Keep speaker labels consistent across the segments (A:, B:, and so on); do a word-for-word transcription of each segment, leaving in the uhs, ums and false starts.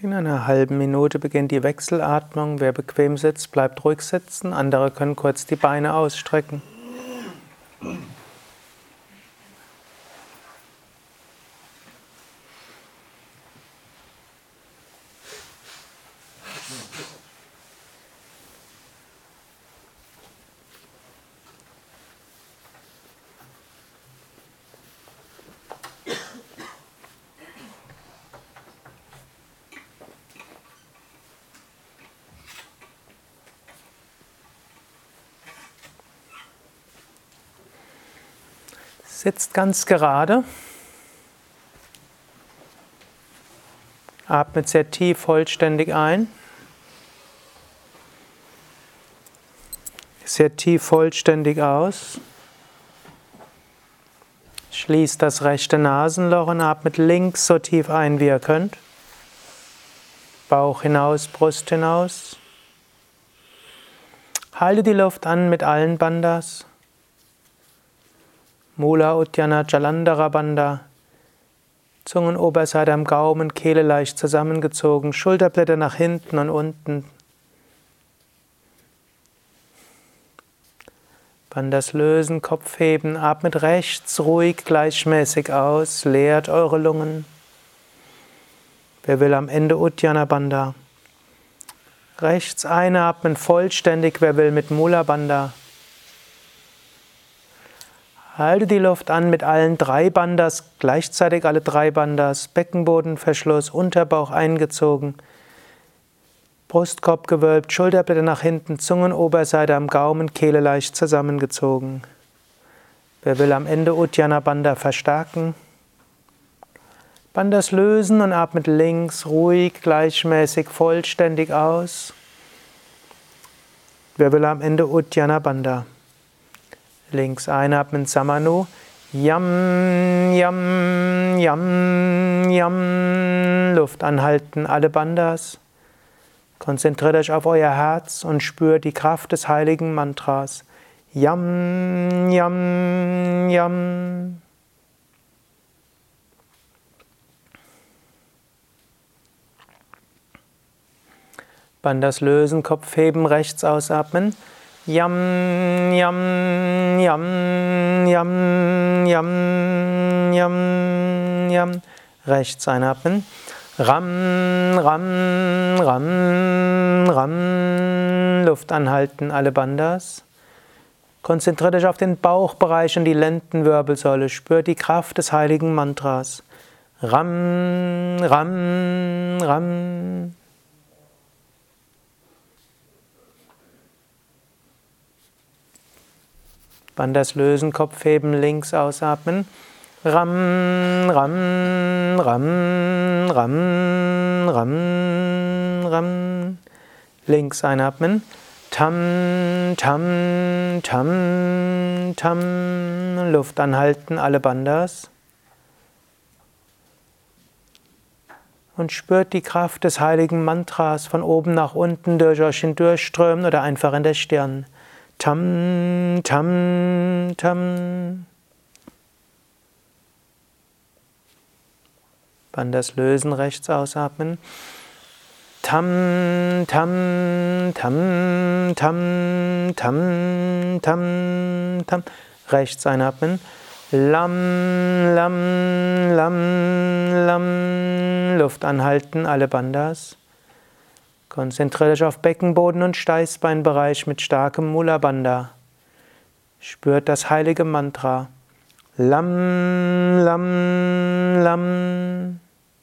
A: In einer halben Minute beginnt die Wechselatmung. Wer bequem sitzt, bleibt ruhig sitzen. Andere können kurz die Beine ausstrecken. Sitzt ganz gerade. Atmet sehr tief vollständig ein. Sehr tief vollständig aus. Schließt das rechte Nasenloch und atmet links so tief ein, wie ihr könnt. Bauch hinaus, Brust hinaus. Halte die Luft an mit allen Bandhas. Mula, Uddiyana, Jalandhara Bandha. Zungenoberseite am Gaumen, Kehle leicht zusammengezogen, Schulterblätter nach hinten und unten. Bandhas lösen, Kopf heben, atmet rechts ruhig, gleichmäßig aus, leert eure Lungen. Wer will am Ende Uddiyana Bandha? Rechts einatmen, vollständig, wer will mit Mula Bandha? Halte die Luft an mit allen drei Bandhas, gleichzeitig alle drei Bandhas, Beckenbodenverschluss, Unterbauch eingezogen, Brustkorb gewölbt, Schulterblätter nach hinten, Zungenoberseite am Gaumen, Kehle leicht zusammengezogen. Wer will am Ende Uddiyana Bandha verstärken? Bandhas lösen und atmet links ruhig, gleichmäßig, vollständig aus. Wer will am Ende Uddiyana Bandha? Links einatmen, Samanu. Yam, yam, yam, yam. Luft anhalten, alle Bandhas. Konzentriert euch auf euer Herz und spürt die Kraft des heiligen Mantras. Yam, yam, yam. Bandhas lösen, Kopf heben, rechts ausatmen. Yam, yam, yam, yam, yam, yam, yam. Rechts einatmen. Ram, ram, ram, ram. Luft anhalten, alle Bandhas. Konzentriert euch auf den Bauchbereich und die Lendenwirbelsäule. Spürt die Kraft des heiligen Mantras. Ram, ram, ram. Bandhas lösen, Kopf heben, links ausatmen. Ram, ram, ram, ram, ram, ram. Links einatmen. Tam, tam, tam, tam. Luft anhalten, alle Bandhas. Und spürt die Kraft des heiligen Mantras von oben nach unten durch euch hindurchströmen oder einfach in der Stirn. Tam, tam, tam. Bandhas lösen, rechts ausatmen. Tam, tam, tam, tam, tam, tam, tam. Rechts einatmen. Lam, lam, lam, lam. Luft anhalten, alle Bandhas. Konzentriert euch auf Beckenboden und Steißbeinbereich mit starkem Mula Bandha. Spürt das heilige Mantra. Lam, lam, lam.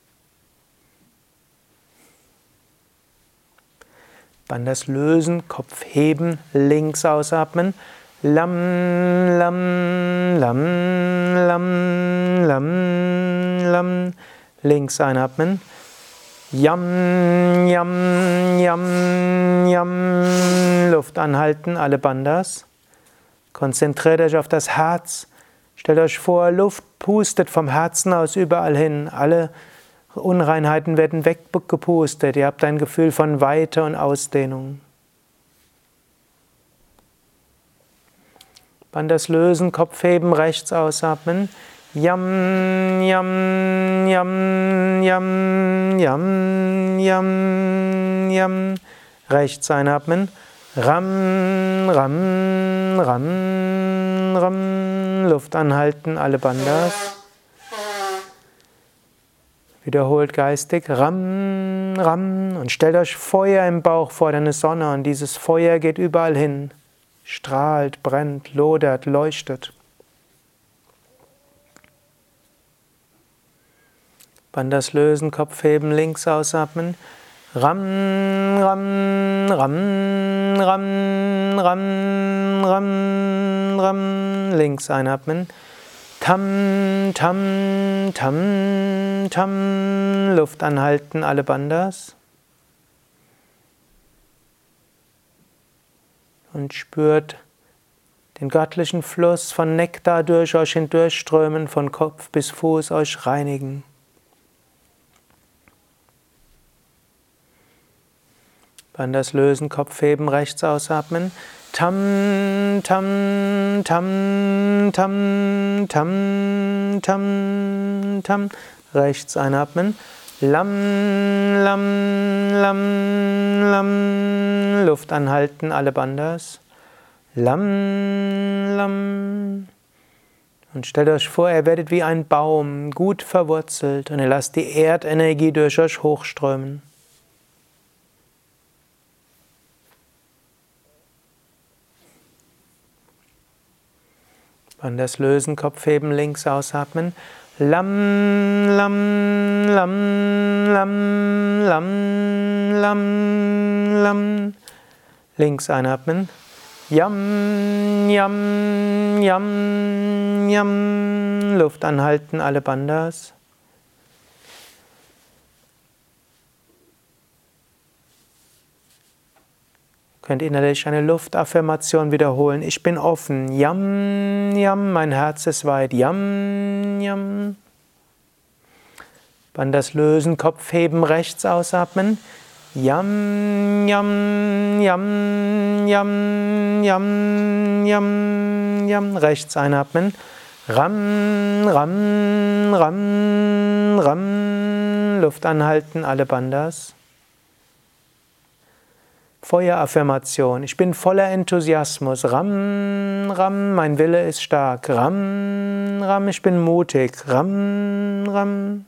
A: Bandhas lösen, Kopf heben, links ausatmen. Lam, lam, lam, lam, lam, lam. Links einatmen. Yam, yam, yam, yam. Luft anhalten, alle Bandhas. Konzentriert euch auf das Herz. Stellt euch vor, Luft pustet vom Herzen aus überall hin. Alle Unreinheiten werden weggepustet. Ihr habt ein Gefühl von Weite und Ausdehnung. Bandhas lösen, Kopf heben, rechts ausatmen. Yam, yam, yam, yam, yam, yam, yam. Rechts einatmen. Ram, ram, ram, ram. Luft anhalten, alle Bandhas. Wiederholt geistig. Ram, ram. Und stellt euch Feuer im Bauch vor, deine Sonne. Und dieses Feuer geht überall hin. Strahlt, brennt, lodert, leuchtet. Bandhas lösen, Kopf heben, links ausatmen. Ram, ram, ram, ram, ram, ram, ram. Links einatmen. Tam, tam, tam, tam. Luft anhalten, alle Bandhas. Und spürt den göttlichen Fluss von Nektar durch euch hindurchströmen, von Kopf bis Fuß euch reinigen. Bandhas lösen, Kopf heben, rechts ausatmen. Tam, tam, tam, tam, tam, tam, tam. Rechts einatmen. Lam, lam, lam, lam. Luft anhalten, alle Bandhas. Lam, lam. Und stellt euch vor, ihr werdet wie ein Baum, gut verwurzelt, und ihr lasst die Erdenergie durch euch hochströmen. Bandhas lösen, Kopf heben, links ausatmen. Lam, lam, lam, lam, lam, lam, lam. Links einatmen. Yam, yam, yam, yam. Luft anhalten, alle Bandhas. Könnt innerlich eine Luftaffirmation wiederholen. Ich bin offen. Yam, yam, mein Herz ist weit. Yam, yam. Bandhas lösen, Kopf heben, rechts ausatmen. Yam, yam, yam, yam, yam, yam, yam. Rechts einatmen. Ram, ram, ram, ram. Luft anhalten, alle Bandhas. Feueraffirmation. Ich bin voller Enthusiasmus. Ram, ram, mein Wille ist stark. Ram, ram, ich bin mutig. Ram, ram.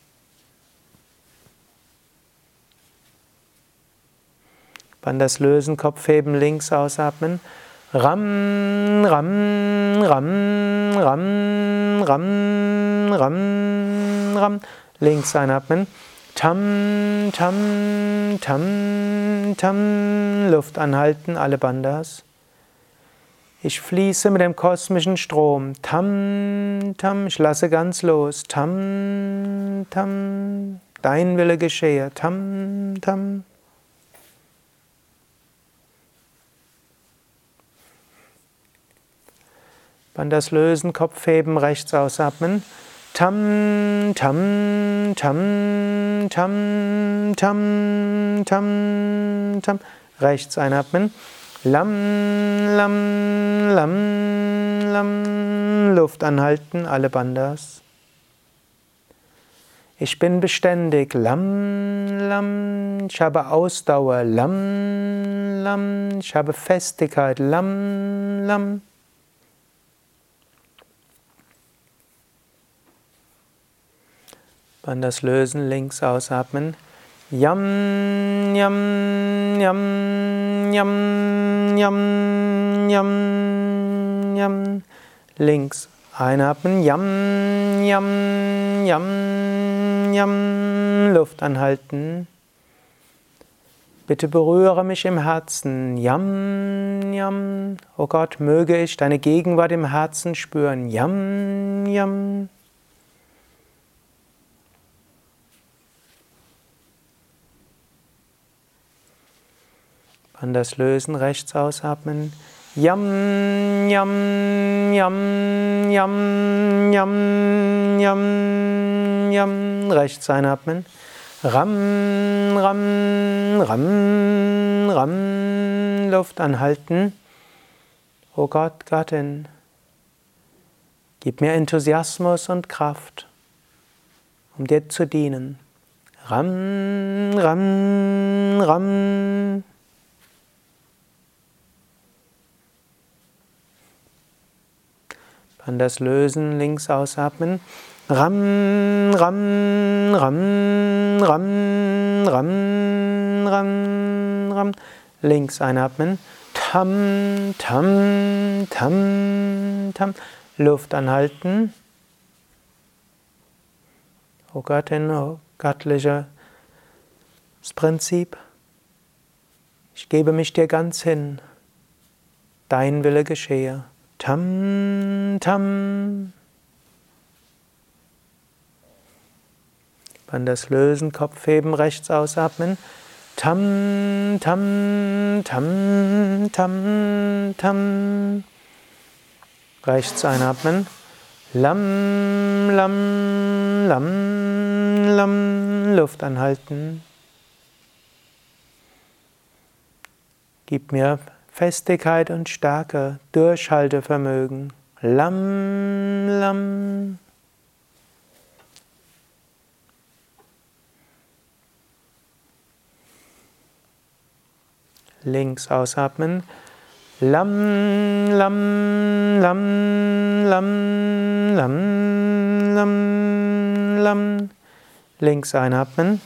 A: Bandhas lösen, Kopf heben, links ausatmen. Ram, ram, ram, ram, ram, ram, ram. Links einatmen. Tam, tam, tam, tam. Luft anhalten, alle Bandhas. Ich fließe mit dem kosmischen Strom. Tam, tam. Ich lasse ganz los. Tam, tam. Dein Wille geschehe. Tam, tam. Bandhas lösen, Kopf heben, rechts ausatmen. Tam, tam, tam, tam, tam, tam, tam. Rechts einatmen. Lam, lam, lam, lam. Luft anhalten, alle Bandhas. Ich bin beständig. Lam, lam. Ich habe Ausdauer. Lam, lam. Ich habe Festigkeit. Lam, lam. Bandhas lösen, links ausatmen. Yam, yam, yam, yam, yam, yam, yam. Links einatmen. Yam, yam, yam, yam. Luft anhalten. Bitte berühre mich im Herzen. Yam, yam. Oh Gott, möge ich deine Gegenwart im Herzen spüren. Yam, yam. Bandhas lösen, rechts ausatmen. Yam, yam, yam, yam, yam, yam, yam. Rechts einatmen. Ram, ram, ram, ram. Luft anhalten. O Gott, Gattin, Gib mir Enthusiasmus und Kraft, um dir zu dienen. Ram, ram, ram. Dann das Lösen, links ausatmen. Ram, ram, ram, ram, ram, ram, ram. Links einatmen. Tam, tam, tam, tam. Luft anhalten. O Göttin, o göttliches Prinzip, ich gebe mich dir ganz hin. Dein Wille geschehe. Tam, tam. Dann das Lösen, Kopf heben, rechts ausatmen. Tam, tam, tam, tam, tam. Rechts einatmen. Lam, lam, lam, lam. Luft anhalten. Gib mir Festigkeit und Stärke, Durchhaltevermögen. Lam, lam. Links ausatmen. Lam, lam, lam, lam, lam, lam, lam. Links einatmen.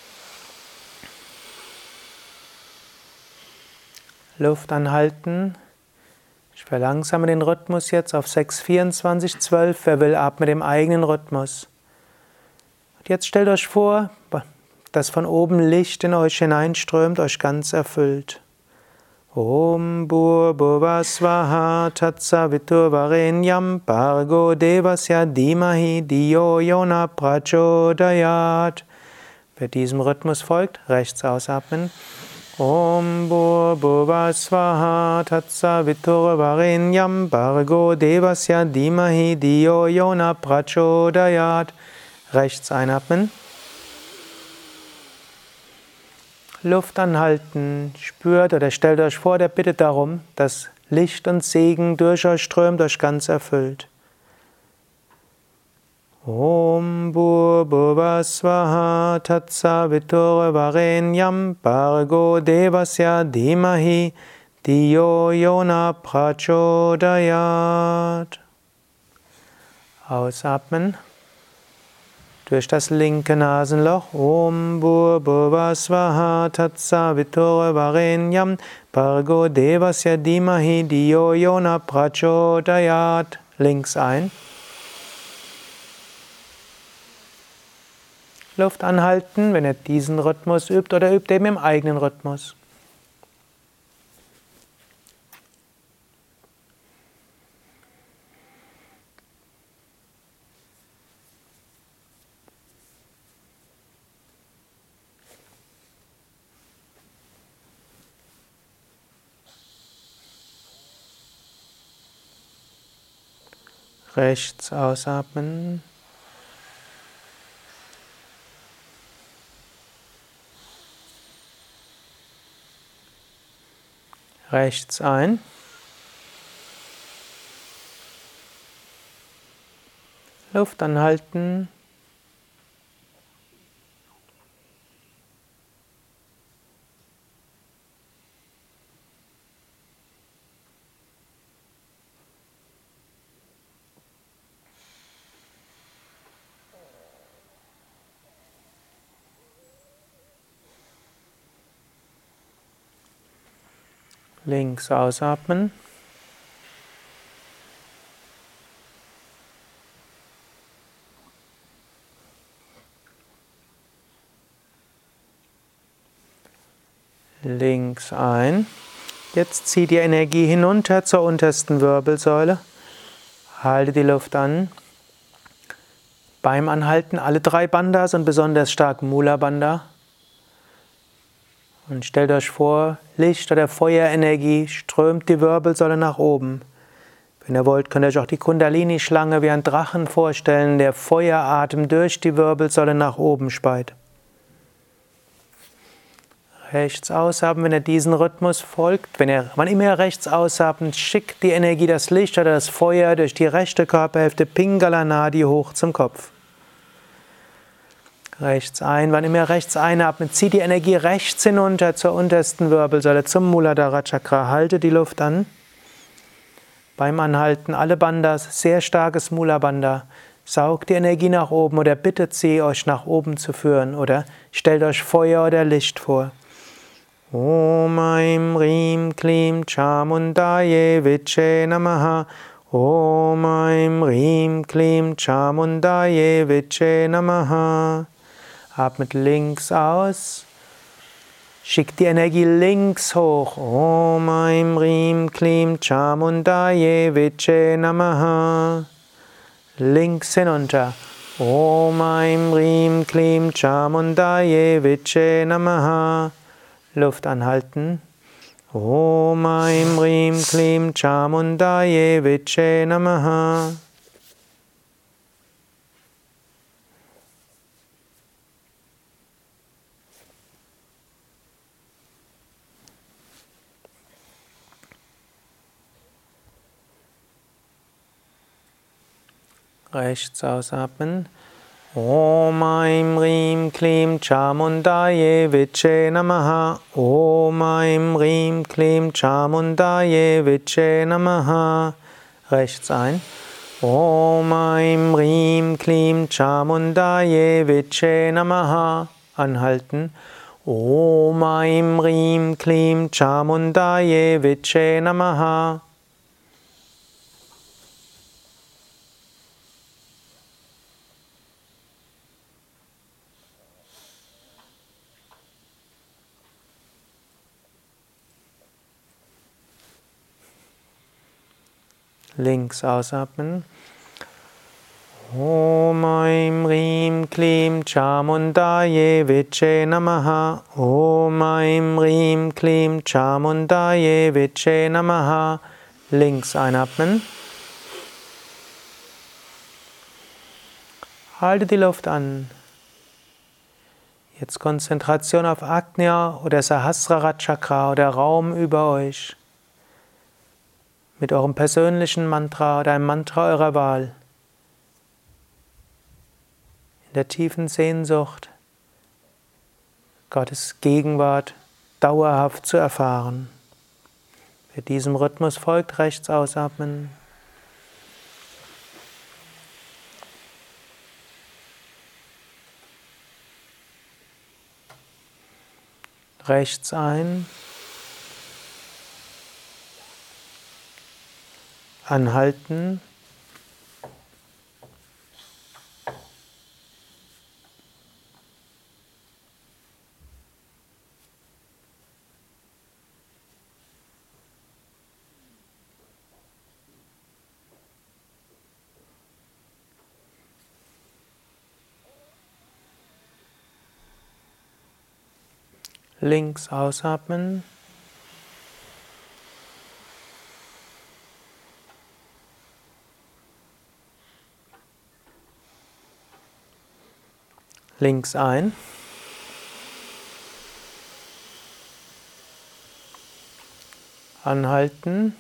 A: Luft anhalten. Ich verlangsame den Rhythmus jetzt auf sechs, vierundzwanzig, zwölf. Wer will, atmet im eigenen Rhythmus. Und jetzt stellt euch vor, dass von oben Licht in euch hineinströmt, euch ganz erfüllt. Om Bhurvubhuva Swaha Tatsaviturvarenyam Bhargo Devasya Dhimahi Dhiyo Yona Prachodayat. Wer diesem Rhythmus folgt, rechts ausatmen. Om Bhurvubhuva Swaha Tatsaviturvarenyam Bhargo Devasya Dhimahi Dhiyo Yona Prachodayat. Rechts einatmen. Luft anhalten, spürt oder stellt euch vor, der bittet darum, dass Licht und Segen durch euch strömt, euch ganz erfüllt. Om Bhurvubhuva Swaha Tatsaviturvarenyam Bhargo Devasya Dhimahi Dhiyo Yona Prachodayat. Ausatmen. Durch das linke Nasenloch. Om Bhurvubhuva Swaha Tatsaviturvarenyam Bhargo Devasya Dhimahi Dhiyo Yona Prachodayat. Links ein. Luft anhalten, wenn ihr diesen Rhythmus übt oder übt eben im eigenen Rhythmus. Rechts ausatmen. Rechts ein. Luft anhalten. Links ausatmen. Links ein. Jetzt zieh die Energie hinunter zur untersten Wirbelsäule. Halte die Luft an. Beim Anhalten alle drei Bandhas und besonders stark Mula Bandha. Und stellt euch vor, Licht- oder Feuerenergie strömt die Wirbelsäule nach oben. Wenn ihr wollt, könnt ihr euch auch die Kundalini-Schlange wie ein Drachen vorstellen, der Feueratem durch die Wirbelsäule nach oben speit. Rechts ausatmen, wenn ihr diesen Rhythmus folgt. Wenn ihr, wann immer ihr rechts ausatmet, schickt die Energie, das Licht oder das Feuer durch die rechte Körperhälfte Pingala Nadi hoch zum Kopf. Rechts ein, wann immer ihr rechts einatmet, zieht die Energie rechts hinunter zur untersten Wirbelsäule, zum Muladhara Chakra. Haltet die Luft an. Beim Anhalten alle Bandhas, sehr starkes Mula Bandha. Saugt die Energie nach oben oder bittet sie, euch nach oben zu führen oder stellt euch Feuer oder Licht vor. Om Aim Rim Klim Chamundaye Viche Namaha. Om Aim Rim Klim Chamundaye Viche Namaha. Atmet links aus. Schickt die Energie links hoch. Om Aim Rim Klim Chamundaye Viche Namaha. Links hinunter. Om Aim Rim Klim Chamundaye Viche Namaha. Luft anhalten. Om Aim Rim Klim Chamundaye Viche Namaha. Rechts ausatmen. Om Aim Rim Klim Chamundaye Viche Namaha. Om Aim Rim Klim Chamundaye Viche Namaha. Rechts ein. Om Aim Rim Klim Chamundaye Viche Namaha. Anhalten. Om Aim Rim Klim Chamundaye Viche Namaha. Links ausatmen. Om Aim Rim Klim Chamundaye Viche Namaha. Om Aim Rim Klim Chamundaye Viche Namaha. Links einatmen. Haltet die Luft an. Jetzt Konzentration auf Ajna oder Sahasrara Chakra oder Raum über euch. Mit eurem persönlichen Mantra oder einem Mantra eurer Wahl. In der tiefen Sehnsucht, Gottes Gegenwart dauerhaft zu erfahren. Wer diesem Rhythmus folgt, rechts ausatmen. Rechts ein. Anhalten. Links ausatmen. Links ein. Anhalten.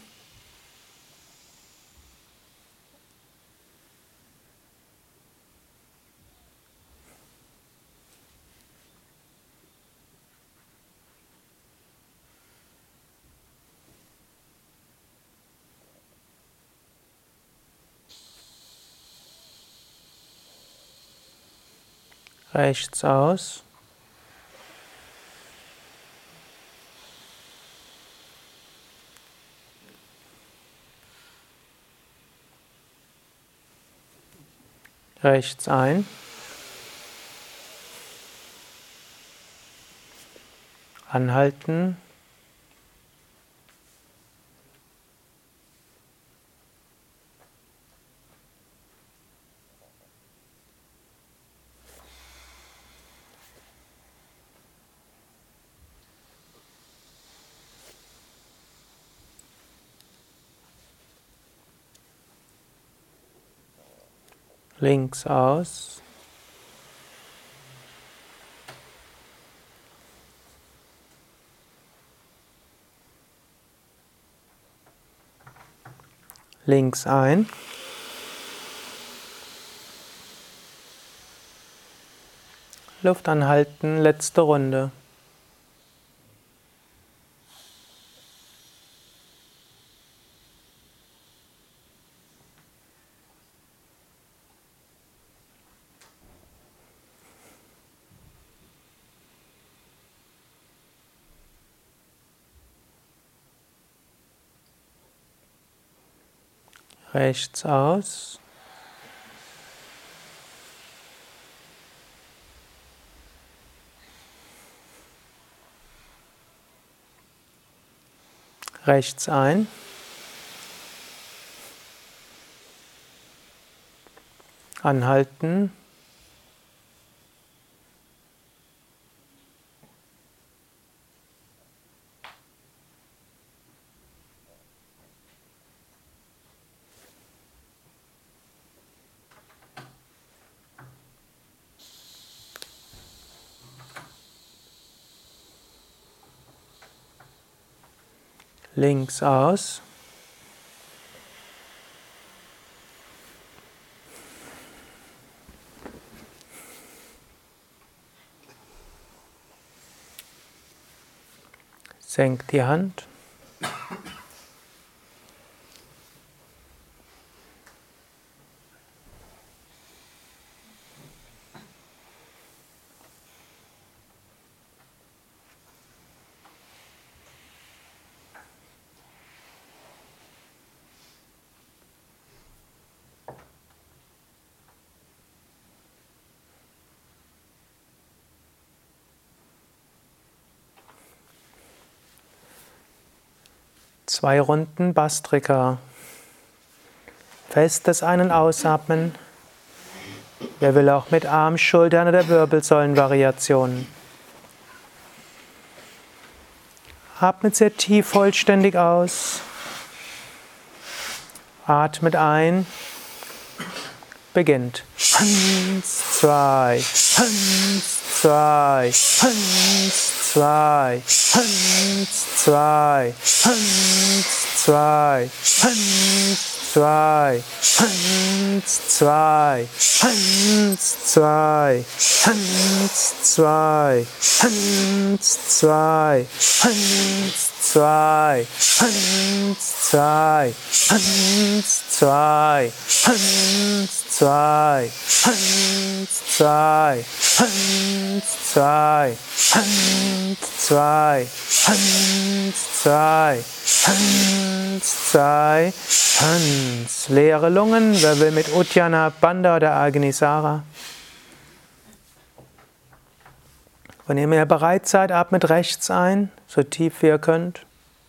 A: Rechts aus. Rechts ein. Anhalten. Links aus. Links ein. Luft anhalten, letzte Runde. Rechts aus. Rechts ein. Anhalten. Links aus. Senkt die Hand. Zwei Runden Bhastrika. Festes Ein- und Ausatmen. Wer will auch mit Arm, Schultern oder Wirbelsäulenvariationen. Atmet sehr tief vollständig aus. Atmet ein. Beginnt. Eins, zwei, eins, zwei, eins, zwei, eins, zwei, eins, zwei, eins, zwei, eins, zwei, eins, zwei, eins, zwei, eins, zwei, eins, zwei, eins, zwei, eins, zwei, eins, zwei, eins, zwei, eins, zwei, eins, zwei, eins, zwei, eins, zwei, eins. Leere Lungen. Wer will mit Uddiyana Bandha oder Agnisara? Wenn ihr mehr bereit seid, atmet rechts ein, so tief wie ihr könnt.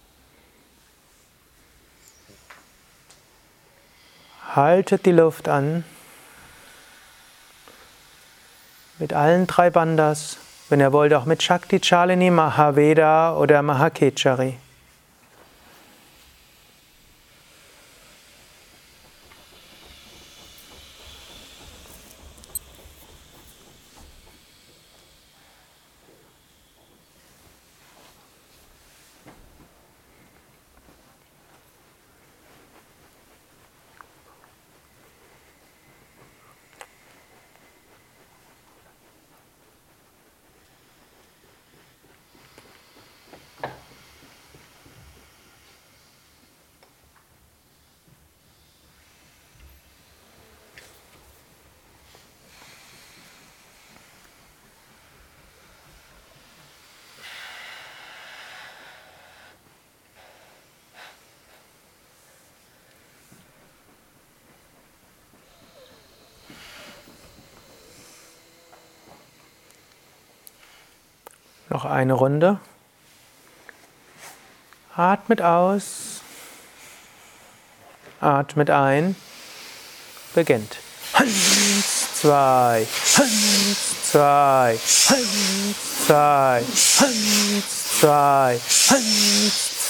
A: Haltet die Luft an. Mit allen drei Bandhas. Wenn ihr wollt, auch mit Shakti Chalini, Mahaveda oder Mahakechari. Noch eine Runde. Atmet aus. Atmet ein. Beginnt. Eins, zwei, eins, zwei, eins, zwei, eins, zwei, eins,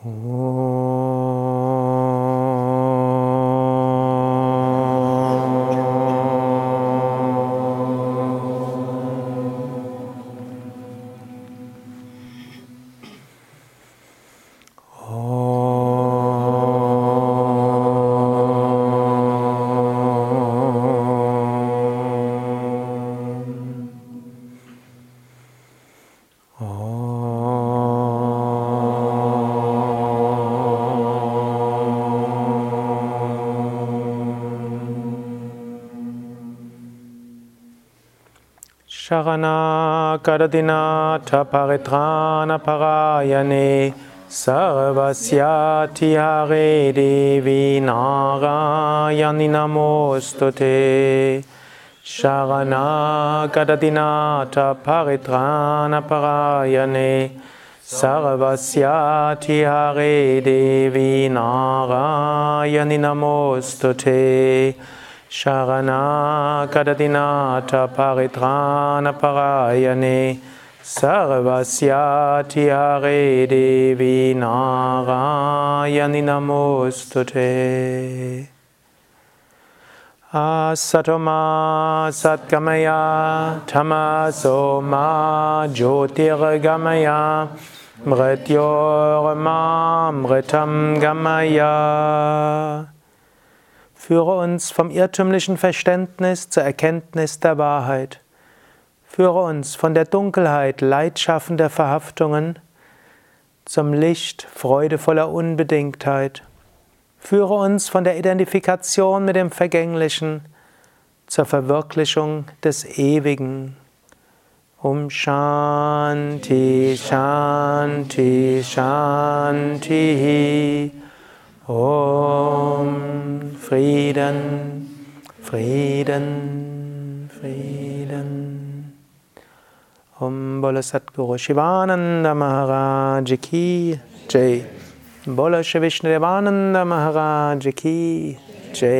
A: Sharanagaradinatha Paritrana Parayane Sarvasyati Hare Devi Narayani Namostute. Sharanagaradinatha Paritrana Parayane Sarvasyati Hare Devi Narayani Namostute. Sharanagaradinatha Paritrana Parayane Sarvasyati Hare Devi Narayani Namostute. Asatoma Satgamaya Tamasoma Jyotirgamaya Mrityorma Mritam Gamaya. Führe uns vom irrtümlichen Verständnis zur Erkenntnis der Wahrheit. Führe uns von der Dunkelheit leidschaffender Verhaftungen zum Licht freudevoller Unbedingtheit. Führe uns von der Identifikation mit dem Vergänglichen zur Verwirklichung des Ewigen. Om Shanti, Shanti, Shanti. Om Frieden, Frieden, Frieden. Om Bolo Satguru Shivananda Maharaj Ki Jai. Bolo Shri Vishnu Devananda Maharaj Ki